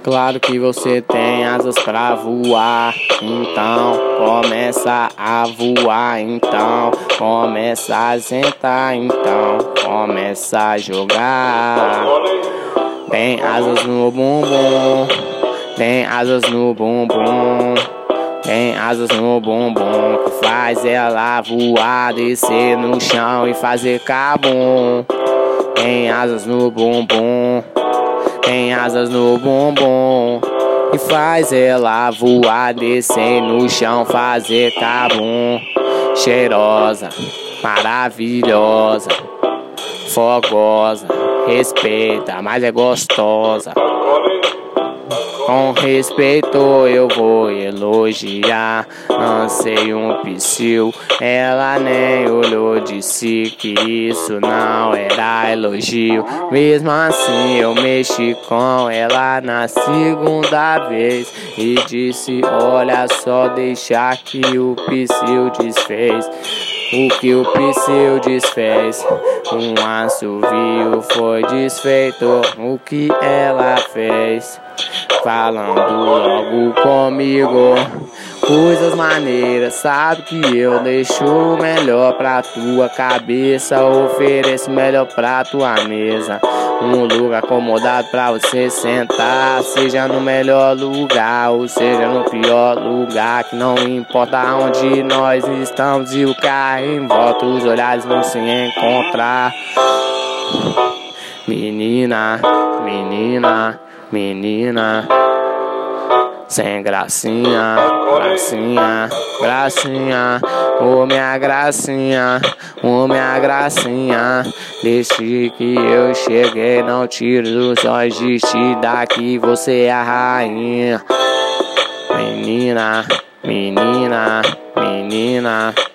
Claro que você tem asas pra voar, então começa a voar, então começa a sentar, então começa a jogar. Tem asas no bumbum, tem asas no bumbum, tem asas no bumbum que faz ela voar, descer no chão e fazer cabum. Tem asas no bumbum, tem asas no bumbum e faz ela voar, descer no chão, fazer cabum. Cheirosa, maravilhosa, fogosa, respeita, mas é gostosa. Com respeito eu vou elogiar. Lancei um psiu, ela nem olhou, disse que isso não era elogio. Mesmo assim eu mexi com ela na segunda vez e disse: olha só, deixa que o psiu desfez. O que o psiu desfez, um assovio foi desfeito. O que ela fez, falando logo comigo, coisas maneiras, sabe que eu deixo o melhor pra tua cabeça, ofereço melhor pra tua mesa, um lugar acomodado pra você sentar, seja no melhor lugar ou seja no pior lugar, que não importa onde nós estamos e o carro em volta, os olhares vão se encontrar. Menina, menina, menina, sem gracinha, gracinha, gracinha, ô minha gracinha, ô minha gracinha. Desde que eu cheguei, não tiro os olhos de ti, daqui você é a rainha. Menina, menina, menina.